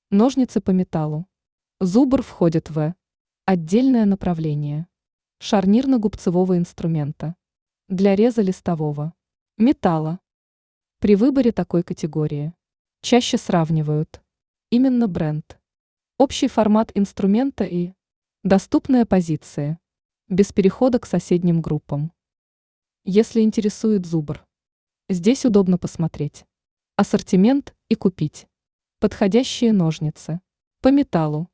Ножницы по металлу. Зубр входит в отдельное направление шарнирно-губцевого инструмента для реза листового металла. При выборе такой категории чаще сравнивают именно бренд, общий формат инструмента и доступные позиции, без перехода к соседним группам. Если интересует зубр, здесь удобно посмотреть ассортимент и купить подходящие ножницы по металлу.